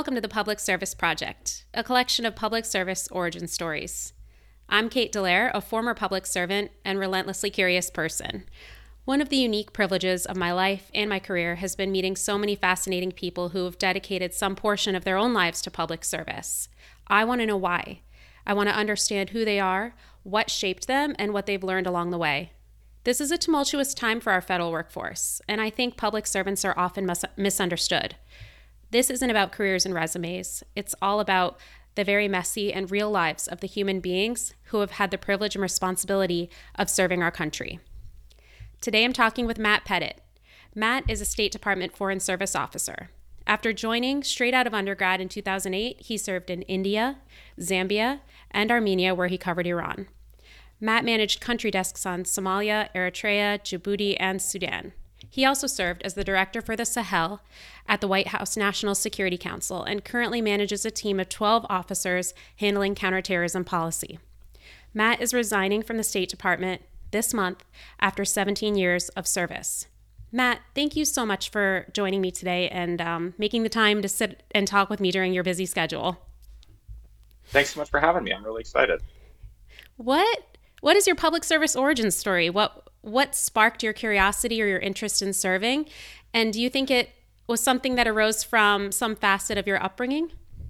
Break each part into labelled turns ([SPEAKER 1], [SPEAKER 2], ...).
[SPEAKER 1] welcome to the Public Service Project, a collection of public service origin stories. I'm Kate Dallaire, a former public servant and relentlessly curious person. One of the unique privileges of my life and my career has been meeting so many fascinating people who have dedicated some portion of their own lives to public service. I want to know why. I want to understand who they are, what shaped them, and what they've learned along the way. This is a tumultuous time for our federal workforce, and I think public servants are often misunderstood. This isn't about careers and resumes. It's all about the very messy and real lives of the human beings who have had the privilege and responsibility of serving our country. Today I'm talking with Matt Pettit. Matt is a State Department Foreign Service officer. After joining straight out of undergrad in 2008, he served in India, Zambia, and Armenia, where he covered Iran. Matt managed country desks on Somalia, Eritrea, Djibouti, and Sudan. He also served as the director for the Sahel at the White House National Security Council and currently manages a team of 12 officers handling counterterrorism policy. Matt is resigning from the State Department this month after 17 years of service. Matt, thank you so much for joining me today and making the time to sit and talk with me during your busy schedule.
[SPEAKER 2] Thanks so much for having me. I'm really excited.
[SPEAKER 1] What is your public service origin story? What sparked your curiosity or your interest in serving? And do you think it was something that arose from some facet of your upbringing?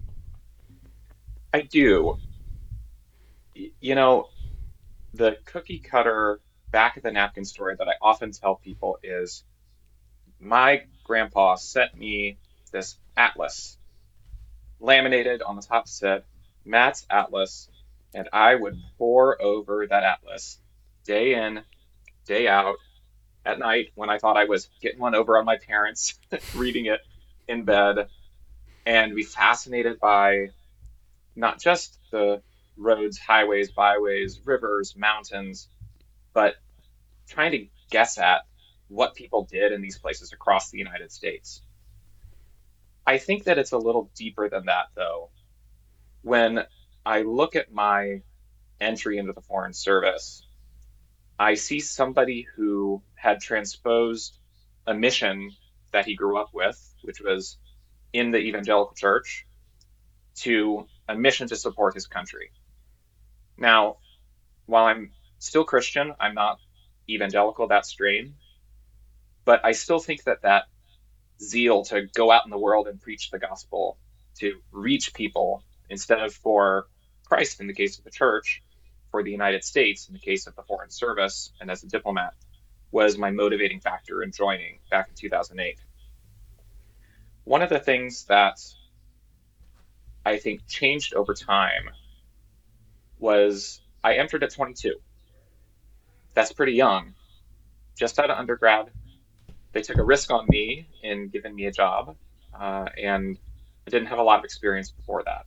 [SPEAKER 2] I do. You know, the cookie cutter back of the napkin story that I often tell people is my grandpa sent me this atlas. Laminated on the top said Matt's Atlas, and I would pore over that atlas day in, day out, at night when I thought I was getting one over on my parents, reading it in bed, and be fascinated by not just the roads, highways, byways, rivers, mountains, but trying to guess at what people did in these places across the United States. I think that it's a little deeper than that, though. When I look at my entry into the Foreign Service, I see somebody who had transposed a mission that he grew up with, which was in the evangelical church, to a mission to support his country. Now, while I'm still Christian, I'm not evangelical that strain, but I still think that that zeal to go out in the world and preach the gospel, to reach people instead of for Christ in the case of the church, for the United States in the case of the Foreign Service, and as a diplomat, was my motivating factor in joining back in 2008. One of the things that I think changed over time was I entered at 22. That's pretty young. Just out of undergrad, they took a risk on me in giving me a job, and I didn't have a lot of experience before that.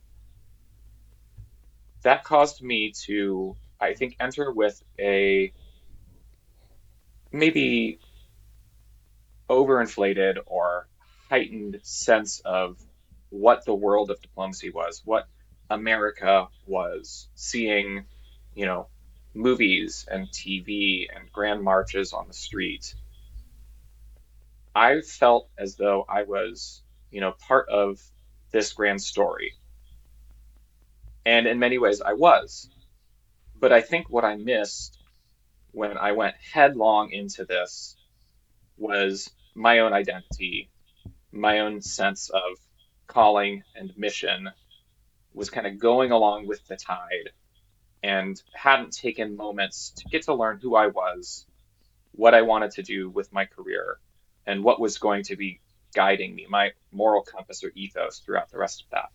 [SPEAKER 2] That caused me to, I think, enter with a maybe overinflated or heightened sense of what the world of diplomacy was, what America was, seeing, you know, movies and TV and grand marches on the street. I felt as though I was, part of this grand story. And in many ways I was. But I think what I missed when I went headlong into this was my own identity, my own sense of calling and mission was kind of going along with the tide and hadn't taken moments to get to learn who I was, what I wanted to do with my career, and what was going to be guiding me, my moral compass or ethos throughout the rest of that.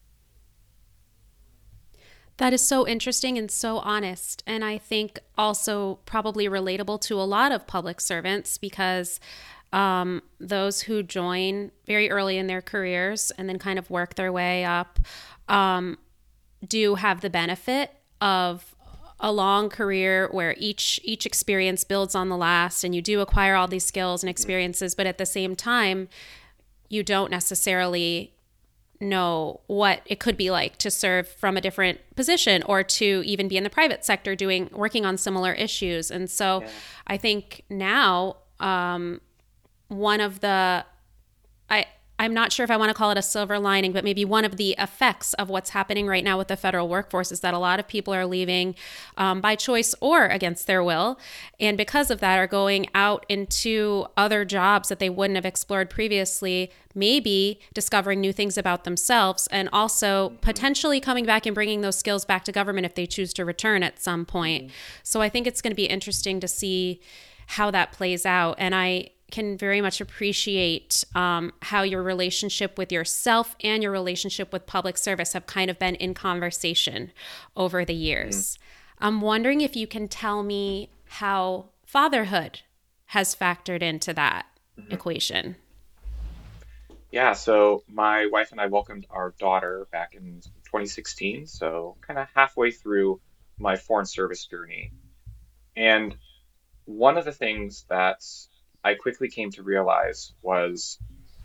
[SPEAKER 1] That is so interesting and so honest. And I think also probably relatable to a lot of public servants because those who join very early in their careers and then kind of work their way up do have the benefit of a long career where each experience builds on the last and you do acquire all these skills and experiences, but at the same time, you don't necessarily know what it could be like to serve from a different position or to even be in the private sector working on similar issues. And so
[SPEAKER 2] Yeah.
[SPEAKER 1] I think now one of the I'm not sure if I want to call it a silver lining, but maybe one of the effects of what's happening right now with the federal workforce is that a lot of people are leaving by choice or against their will. And because of that, are going out into other jobs that they wouldn't have explored previously, maybe discovering new things about themselves, and also potentially coming back and bringing those skills back to government if they choose to return at some point. So I think it's going to be interesting to see how that plays out. And I can very much appreciate how your relationship with yourself and your relationship with public service have kind of been in conversation over the years. I'm wondering if you can tell me how fatherhood has factored into that equation.
[SPEAKER 2] Yeah, so my wife and I welcomed our daughter back in 2016, so kind of halfway through my foreign service journey. And one of the things that I quickly came to realize was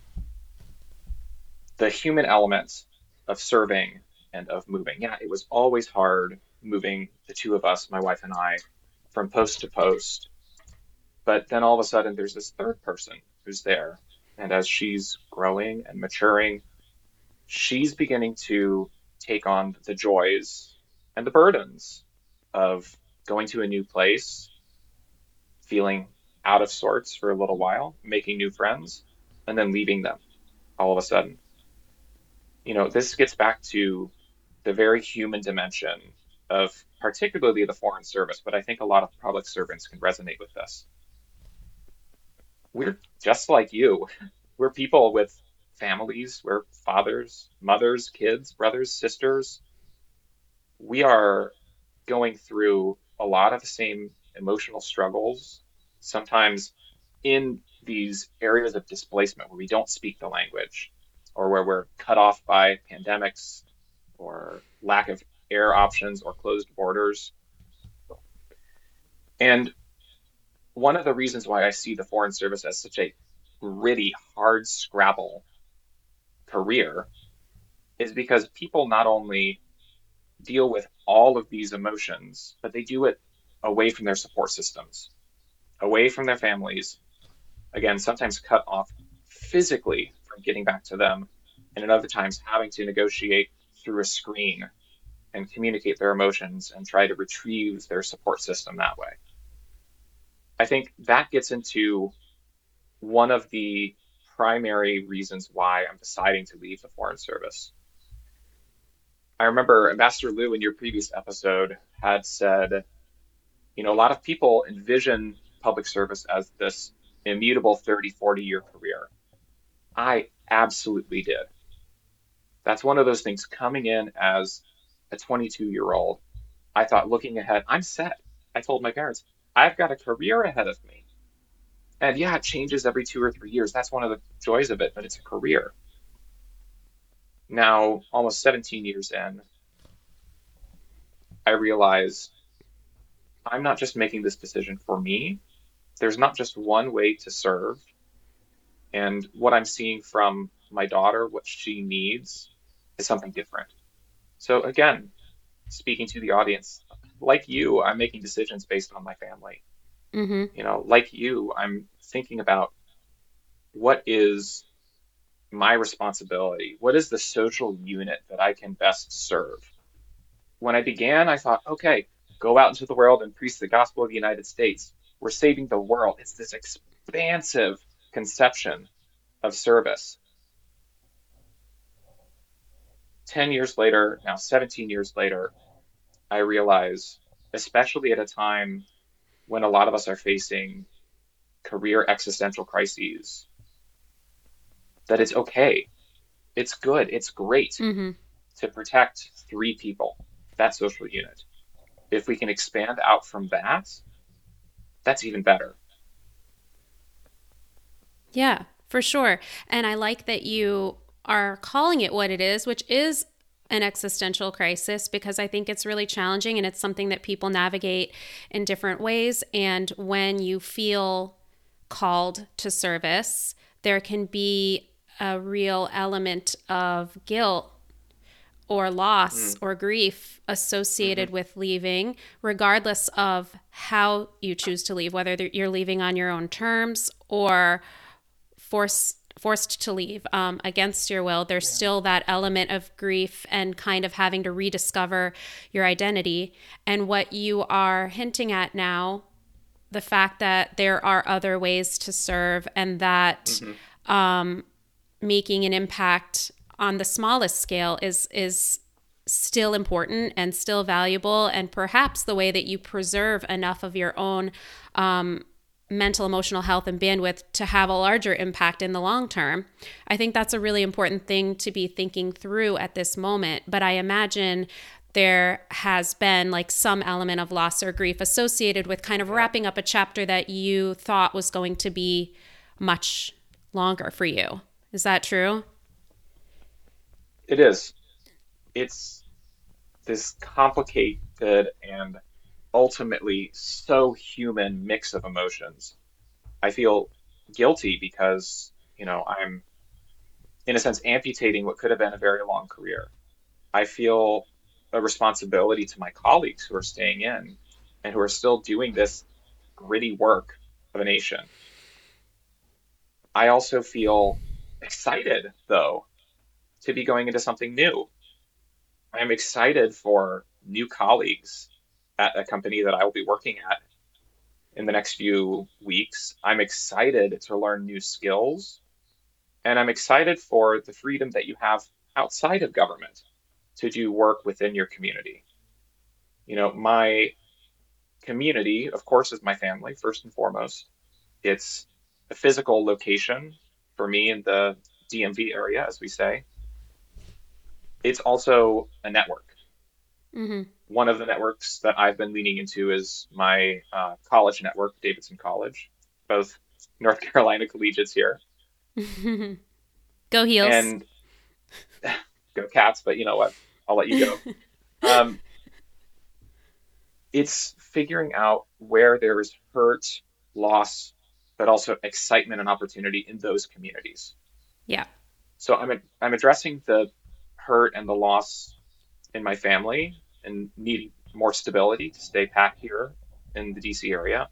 [SPEAKER 2] the human element of serving and of moving. Yeah, it was always hard moving the two of us, my wife and I, from post to post. But then all of a sudden, there's this third person who's there. And as she's growing and maturing, she's beginning to take on the joys and the burdens of going to a new place, feeling out of sorts for a little while, making new friends, and then leaving them all of a sudden. This gets back to the very human dimension of particularly the foreign service, but I think a lot of public servants can resonate with this. We're just like you. We're people with families, we're fathers, mothers, kids, brothers, sisters. We are going through a lot of the same emotional struggles, sometimes in these areas of displacement where we don't speak the language or where we're cut off by pandemics or lack of air options or closed borders. And one of the reasons why I see the Foreign Service as such a gritty, hard scrabble career is because people not only deal with all of these emotions, but they do it away from their support systems, away from their families, again, sometimes cut off physically from getting back to them, and at other times having to negotiate through a screen and communicate their emotions and try to retrieve their support system that way. I think that gets into one of the primary reasons why I'm deciding to leave the Foreign Service. I remember Ambassador Liu in your previous episode had said, a lot of people envision public service as this immutable 30, 40-year career. I absolutely did. That's one of those things coming in as a 22-year-old. I thought looking ahead, I'm set. I told my parents, I've got a career ahead of me. And yeah, it changes every 2 or 3 years. That's one of the joys of it, but it's a career. Now, almost 17 years in, I realize I'm not just making this decision for me. There's not just one way to serve. And what I'm seeing from my daughter, what she needs, is something different. So again, speaking to the audience, like you, I'm making decisions based on my family.
[SPEAKER 1] Mm-hmm.
[SPEAKER 2] Like you, I'm thinking about what is my responsibility? What is the social unit that I can best serve? When I began, I thought, okay, go out into the world and preach the gospel of the United States. We're saving the world. It's this expansive conception of service. 10 years later, now 17 years later, I realize, especially at a time when a lot of us are facing career existential crises, that it's okay. It's good. It's great
[SPEAKER 1] Mm-hmm.
[SPEAKER 2] to protect three people, that social unit. If we can expand out from that, that's even better.
[SPEAKER 1] Yeah, for sure. And I like that you are calling it what it is, which is an existential crisis, because I think it's really challenging and it's something that people navigate in different ways. And when you feel called to service, there can be a real element of guilt or loss
[SPEAKER 2] Mm,
[SPEAKER 1] or grief associated
[SPEAKER 2] hmm
[SPEAKER 1] with leaving, regardless of how you choose to leave, whether you're leaving on your own terms or forced to leave against your will, there's still that element of grief and kind of having to rediscover your identity. And what you are hinting at now, the fact that there are other ways to serve, and that making an impact on the smallest scale is still important and still valuable, and perhaps the way that you preserve enough of your own mental, emotional health and bandwidth to have a larger impact in the long term. I think that's a really important thing to be thinking through at this moment. But I imagine there has been like some element of loss or grief associated with kind of wrapping up a chapter that you thought was going to be much longer for you. Is that true?
[SPEAKER 2] It is. It's this complicated and ultimately so human mix of emotions. I feel guilty because, I'm in a sense amputating what could have been a very long career. I feel a responsibility to my colleagues who are staying in and who are still doing this gritty work of a nation. I also feel excited, though, to be going into something new. I'm excited for new colleagues at a company that I will be working at in the next few weeks. I'm excited to learn new skills, and I'm excited for the freedom that you have outside of government to do work within your community. My community, of course, is my family, first and foremost. It's a physical location for me in the DMV area, as we say. It's also a network.
[SPEAKER 1] Mm-hmm.
[SPEAKER 2] One of the networks that I've been leaning into is my college network, Davidson College, both North Carolina collegiates here.
[SPEAKER 1] Go Heels.
[SPEAKER 2] And go Cats, but you know what? I'll let you go. It's figuring out where there is hurt, loss, but also excitement and opportunity in those communities.
[SPEAKER 1] Yeah.
[SPEAKER 2] So I'm addressing the hurt and the loss in my family and needing more stability to stay pat here in the DC area.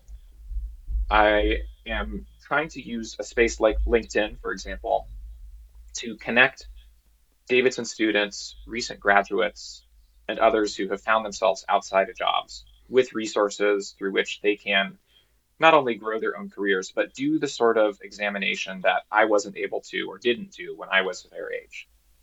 [SPEAKER 2] I am trying to use a space like LinkedIn, for example, to connect Davidson students, recent graduates, and others who have found themselves outside of jobs with resources through which they can not only grow their own careers, but do the sort of examination that I wasn't able to or didn't do when I was their age.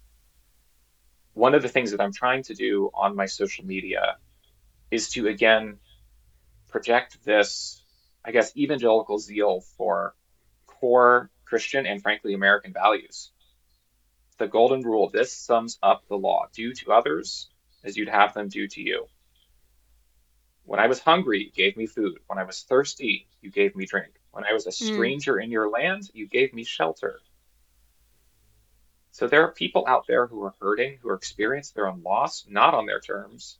[SPEAKER 2] One of the things that I'm trying to do on my social media is to, again, project this, I guess, evangelical zeal for core Christian and, frankly, American values. The golden rule: this sums up the law. Do to others as you'd have them do to you. When I was hungry, you gave me food. When I was thirsty, you gave me drink. When I was a stranger in your land, you gave me shelter. So there are people out there who are hurting, who are experiencing their own loss, not on their terms.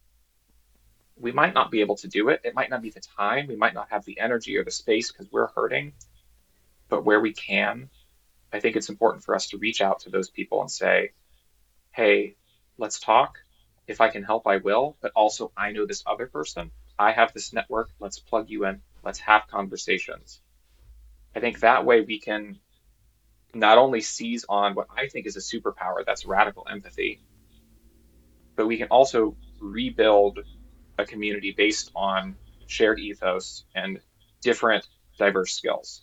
[SPEAKER 2] We might not be able to do it. It might not be the time. We might not have the energy or the space because we're hurting. But where we can, I think it's important for us to reach out to those people and say, hey, let's talk. If I can help, I will. But also, I know this other person. I have this network. Let's plug you in. Let's have conversations. I think that way we can not only seize on what I think is a superpower, that's radical empathy, but we can also rebuild a community based on shared ethos and different diverse skills.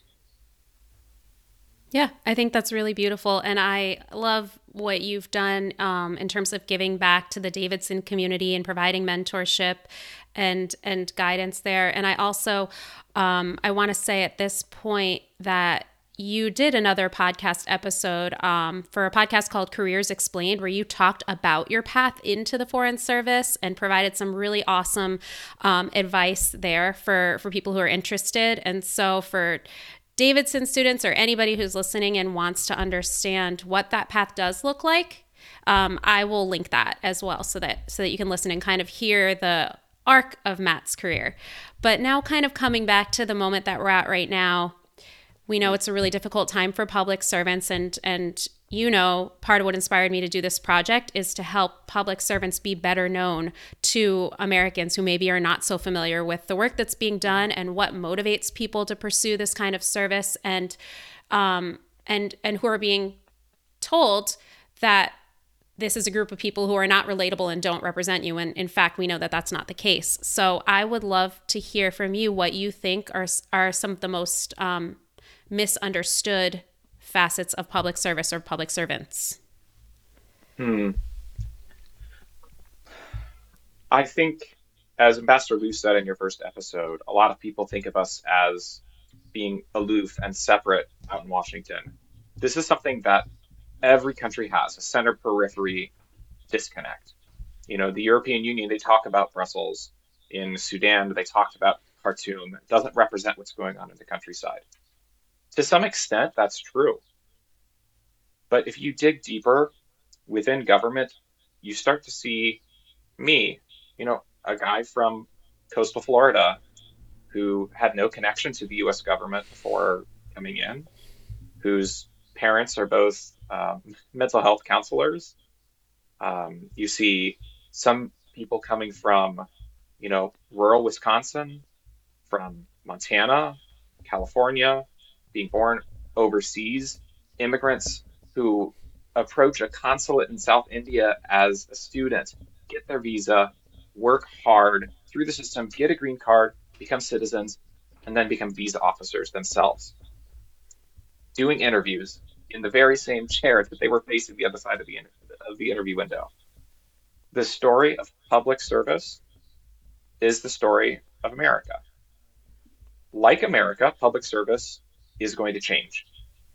[SPEAKER 1] Yeah, I think that's really beautiful. And I love what you've done in terms of giving back to the Davidson community and providing mentorship and guidance there. And I also, I want to say at this point that you did another podcast episode for a podcast called Careers Explained, where you talked about your path into the Foreign Service and provided some really awesome advice there for people who are interested. And so for Davidson students or anybody who's listening and wants to understand what that path does look like, I will link that as well so that you can listen and kind of hear the arc of Matt's career. But now kind of coming back to the moment that we're at right now, we know it's a really difficult time for public servants, and part of what inspired me to do this project is to help public servants be better known to Americans who maybe are not so familiar with the work that's being done and what motivates people to pursue this kind of service. And and who are being told that this is a group of people who are not relatable and don't represent you. And in fact, we know that that's not the case. So I would love to hear from you what you think are some of the most misunderstood facets of public service or public servants.
[SPEAKER 2] Hmm. I think, as Ambassador Lou said in your first episode, a lot of people think of us as being aloof and separate out in Washington. This is something that every country has, a center periphery disconnect. The European Union, they talk about Brussels. In Sudan, they talked about Khartoum. It doesn't represent what's going on in the countryside. To some extent, that's true. But if you dig deeper within government, you start to see me, a guy from coastal Florida who had no connection to the US government before coming in, whose parents are both mental health counselors. You see some people coming from, rural Wisconsin, from Montana, California, being born overseas, immigrants who approach a consulate in South India as a student, get their visa, work hard through the system, get a green card, become citizens, and then become visa officers themselves, doing interviews in the very same chair that they were facing the other side of the interview window. The story of public service is the story of America. Like America, public service is going to change.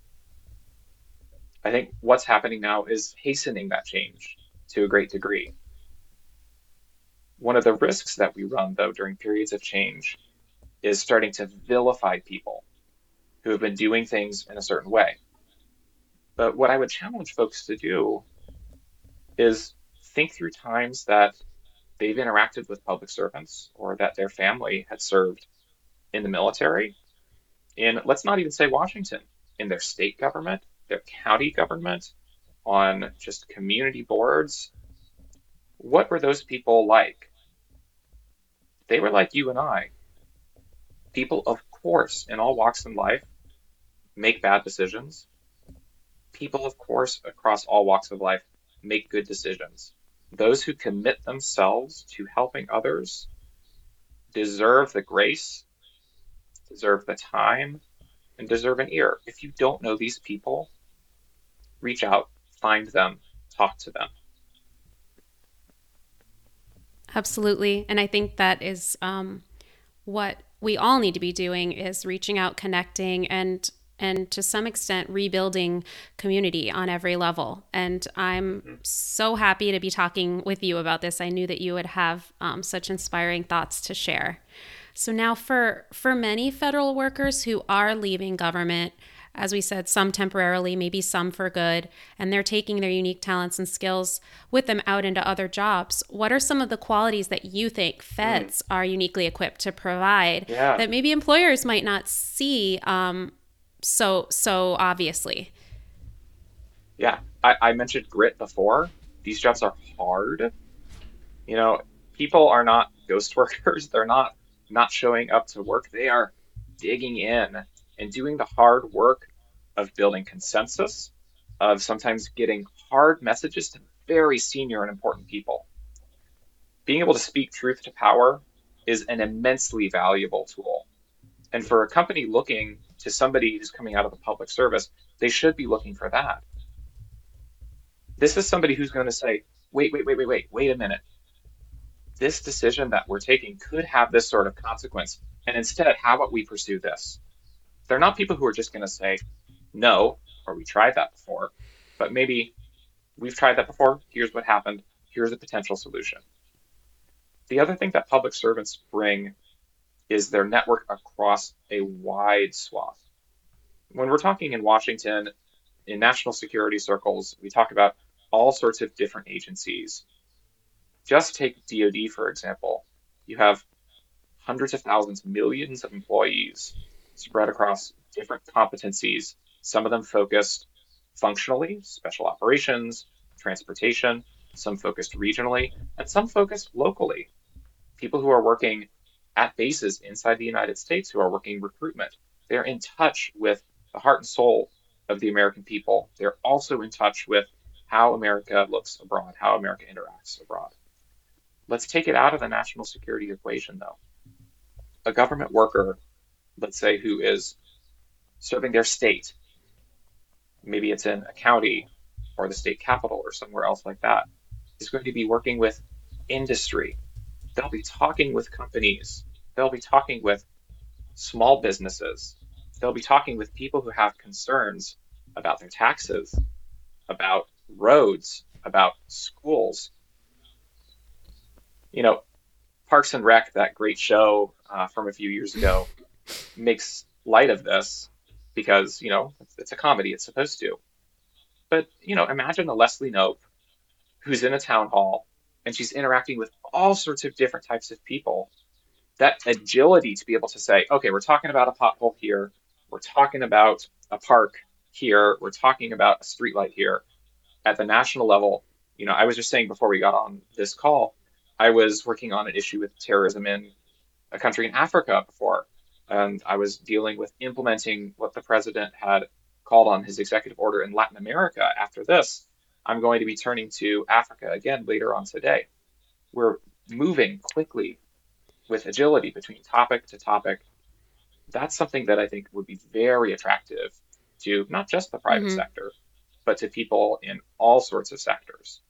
[SPEAKER 2] I think what's happening now is hastening that change to a great degree. One of the risks that we run, though, during periods of change is starting to vilify people who have been doing things in a certain way. But what I would challenge folks to do is think through times that they've interacted with public servants or that their family had served in the military. And let's not even say Washington, in their state government, their county government, on just community boards. What were those people like? They were like you and I. People, of course, in all walks in life, make bad decisions. People, of course, across all walks of life, make good decisions. Those who commit themselves to helping others deserve the grace, deserve the time, and deserve an ear. If you don't know these people, reach out, find them, talk to them.
[SPEAKER 1] Absolutely. And I think that is what we all need to be doing, is reaching out, connecting, and to some extent rebuilding community on every level. And I'm so happy to be talking with you about this. I knew that you would have such inspiring thoughts to share. So now for many federal workers who are leaving government, as we said, some temporarily, maybe some for good, and they're taking their unique talents and skills with them out into other jobs, what are some of the qualities that you think feds are uniquely equipped to provide that maybe employers might not see so obviously?
[SPEAKER 2] Yeah, I mentioned grit before. These jobs are hard. People are not ghost workers. They're not showing up to work. They are digging in and doing the hard work of building consensus, of sometimes getting hard messages to very senior and important people. Being able to speak truth to power is an immensely valuable tool. And for a company looking to somebody who's coming out of the public service, they should be looking for that. This is somebody who's going to say, wait a minute. This decision that we're taking could have this sort of consequence. And instead, how about we pursue this? They're not people who are just going to say, no, or we tried that before, but maybe we've tried that before. Here's what happened. Here's a potential solution. The other thing that public servants bring is their network across a wide swath. When we're talking in Washington, in national security circles, we talk about all sorts of different agencies. Just take DoD, for example. You have hundreds of thousands, millions of employees spread across different competencies, some of them focused functionally, special operations, transportation, some focused regionally, and some focused locally. People who are working at bases inside the United States, who are working recruitment. They're in touch with the heart and soul of the American people. They're also in touch with how America looks abroad, how America interacts abroad. Let's take it out of the national security equation, though. A government worker, let's say, who is serving their state, maybe it's in a county or the state capital or somewhere else like that, is going to be working with industry. They'll be talking with companies. They'll be talking with small businesses. They'll be talking with people who have concerns about their taxes, about roads, about schools. You know, Parks and Rec, that great show from a few years ago, makes light of this because, it's a comedy, it's supposed to. But, imagine a Leslie Knope who's in a town hall and she's interacting with all sorts of different types of people. That agility to be able to say, okay, we're talking about a pothole here, we're talking about a park here, we're talking about a streetlight here at the national level. I was just saying before we got on this call, I was working on an issue with terrorism in a country in Africa before, and I was dealing with implementing what the president had called on his executive order in Latin America. After this, I'm going to be turning to Africa again later on today. We're moving quickly with agility between topic to topic. That's something that I think would be very attractive to not just the private
[SPEAKER 1] Mm-hmm.
[SPEAKER 2] sector, but to people in all sorts of sectors.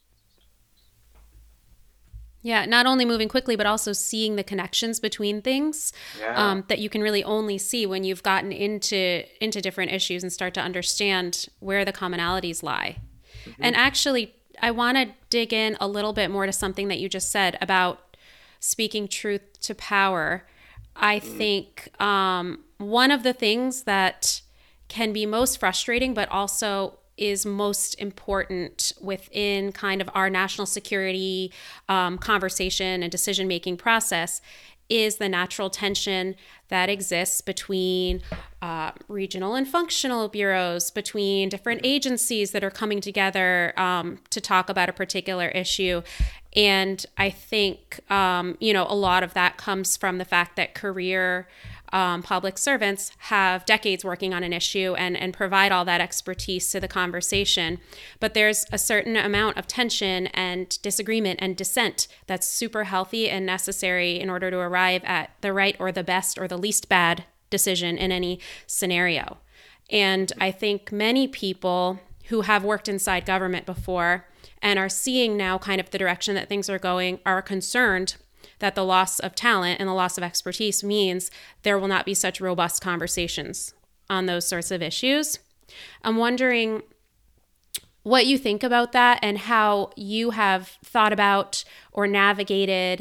[SPEAKER 1] Yeah, not only moving quickly, but also seeing the connections between things
[SPEAKER 2] Yeah.
[SPEAKER 1] that you can really only see when you've gotten into different issues and start to understand where the commonalities lie.
[SPEAKER 2] Hmm.
[SPEAKER 1] And actually, I want to dig in a little bit more to something that you just said about speaking truth to power. I
[SPEAKER 2] Mm.
[SPEAKER 1] think one of the things that can be most frustrating, but also is most important within kind of our national security conversation and decision making process is the natural tension that exists between regional and functional bureaus, between different
[SPEAKER 2] Mhm.
[SPEAKER 1] agencies that are coming together to talk about a particular issue. And I think, a lot of that comes from the fact that career public servants have decades working on an issue and provide all that expertise to the conversation. But there's a certain amount of tension and disagreement and dissent that's super healthy and necessary in order to arrive at the right or the best or the least bad decision in any scenario. And I think many people who have worked inside government before and are seeing now kind of the direction that things are going are concerned that the loss of talent and the loss of expertise means there will not be such robust conversations on those sorts of issues. I'm wondering what you think about that and how you have thought about or navigated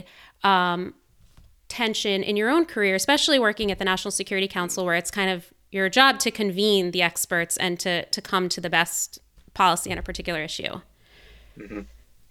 [SPEAKER 1] tension in your own career, especially working at the National Security Council, where it's kind of your job to convene the experts and to come to the best policy on a particular issue.
[SPEAKER 2] Mhm.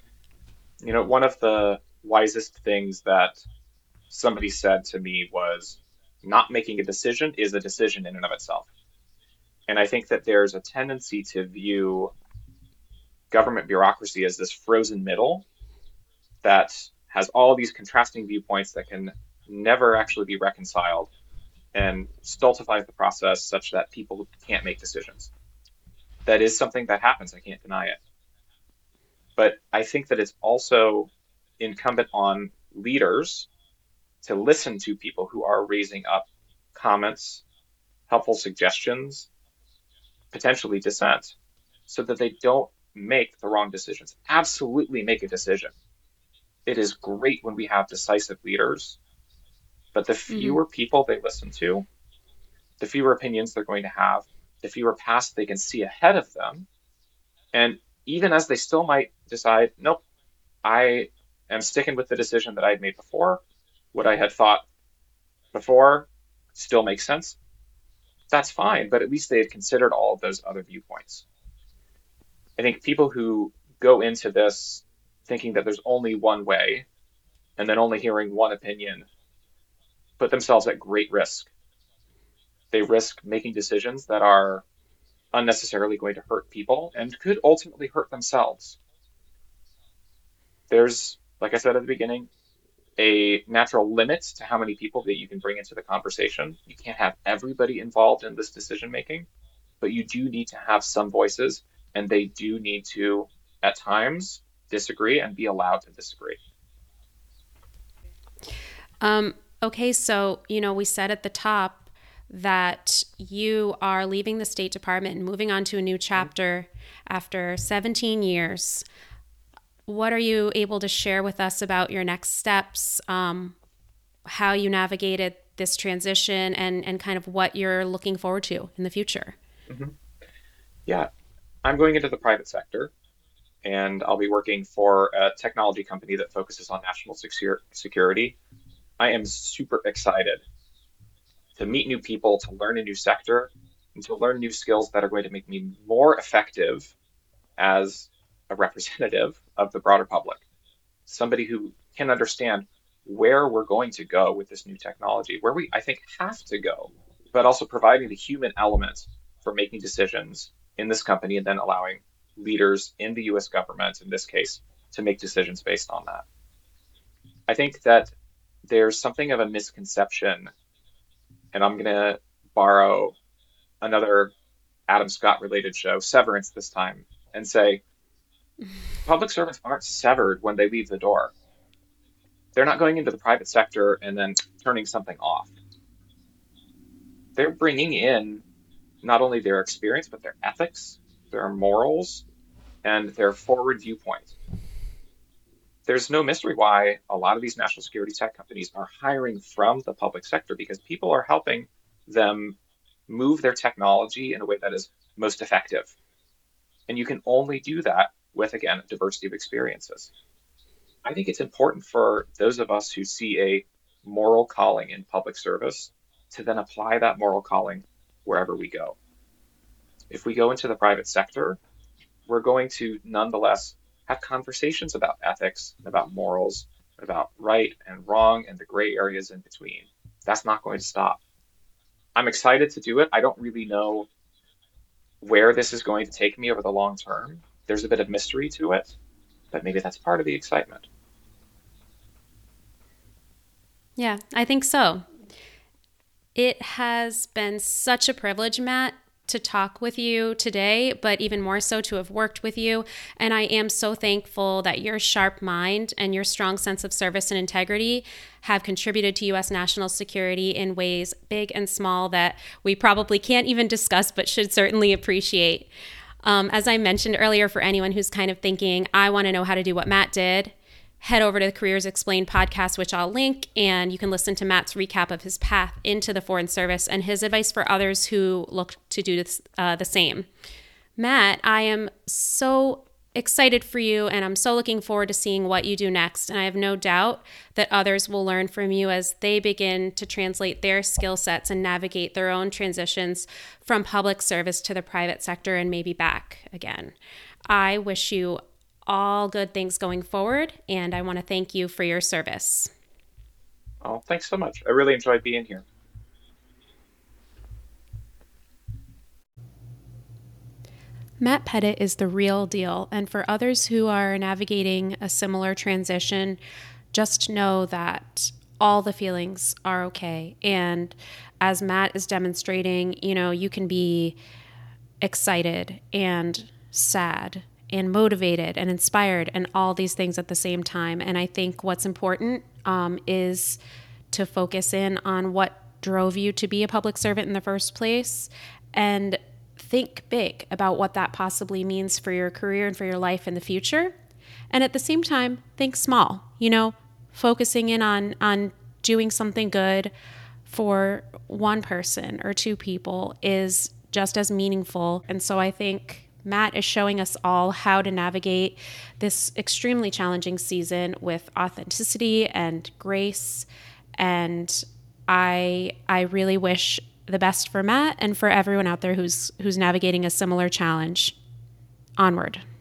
[SPEAKER 2] One of the wisest things that somebody said to me was not making a decision is a decision in and of itself. And I think that there's a tendency to view government bureaucracy as this frozen middle that has all these contrasting viewpoints that can never actually be reconciled and stultifies the process such that people can't make decisions. That is something that happens. I can't deny it. But I think that it's also incumbent on leaders to listen to people who are raising up comments, helpful suggestions, potentially dissent, so that they don't make the wrong decisions. Absolutely make a decision. It is great when we have decisive leaders, but the
[SPEAKER 1] Mm-hmm.
[SPEAKER 2] fewer people they listen to, the fewer opinions they're going to have, the fewer paths they can see ahead of them. And even as they still might decide, nope, I am sticking with the decision that I had made before, what I had thought before still makes sense, that's fine, but at least they had considered all of those other viewpoints. I think people who go into this thinking that there's only one way and then only hearing one opinion put themselves at great risk. They risk making decisions that are unnecessarily going to hurt people and could ultimately hurt themselves. There's, like I said at the beginning, a natural limit to how many people that you can bring into the conversation. You can't have everybody involved in this decision making, but you do need to have some voices, and they do need to, at times, disagree and be allowed to disagree.
[SPEAKER 1] Okay, so, we said at the top that you are leaving the State Department and moving on to a new chapter after 17 years. What are you able to share with us about your next steps, how you navigated this transition, and kind of what you're looking forward to in the future?
[SPEAKER 2] Mhm. Yeah, I'm going into the private sector, and I'll be working for a technology company that focuses on national security. I am super excited to meet new people, to learn a new sector, and to learn new skills that are going to make me more effective as a representative of the broader public. Somebody who can understand where we're going to go with this new technology, where we, I think, have to go, but also providing the human element for making decisions in this company and then allowing leaders in the US government, in this case, to make decisions based on that. I think that there's something of a misconception, and I'm going to borrow another Adam Scott related show, Severance this time, and say public servants aren't severed when they leave the door. They're not going into the private sector and then turning something off. They're bringing in not only their experience, but their ethics, their morals, and their forward viewpoint. There's no mystery why a lot of these national security tech companies are hiring from the public sector because people are helping them move their technology in a way that is most effective. And you can only do that with, again, a diversity of experiences. I think it's important for those of us who see a moral calling in public service to then apply that moral calling wherever we go. If we go into the private sector, we're going to nonetheless have conversations about ethics, about morals, about right and wrong and the gray areas in between. That's not going to stop. I'm excited to do it. I don't really know where this is going to take me over the long term. There's a bit of mystery to it, but maybe that's part of the excitement.
[SPEAKER 1] Yeah, I think so. It has been such a privilege, Matt, to talk with you today, but even more so to have worked with you. And I am so thankful that your sharp mind and your strong sense of service and integrity have contributed to U.S. national security in ways big and small that we probably can't even discuss, but should certainly appreciate. As I mentioned earlier, for anyone who's kind of thinking, I want to know how to do what Matt did, head over to the Careers Explained podcast, which I'll link, and you can listen to Matt's recap of his path into the Foreign Service and his advice for others who look to do this, the same. Matt, I am so excited for you, and I'm so looking forward to seeing what you do next. And I have no doubt that others will learn from you as they begin to translate their skill sets and navigate their own transitions from public service to the private sector and maybe back again. I wish you all good things going forward, and I want to thank you for your service.
[SPEAKER 2] Oh, thanks so much. I really enjoyed being here.
[SPEAKER 1] Matt Pettit is the real deal, and for others who are navigating a similar transition, just know that all the feelings are okay. And as Matt is demonstrating, you can be excited and sad and motivated and inspired and all these things at the same time. And I think what's important is to focus in on what drove you to be a public servant in the first place and think big about what that possibly means for your career and for your life in the future. And at the same time, think small, focusing in on doing something good for one person or two people is just as meaningful. And so I think Matt is showing us all how to navigate this extremely challenging season with authenticity and grace. And I really wish the best for Matt and for everyone out there who's navigating a similar challenge. Onward.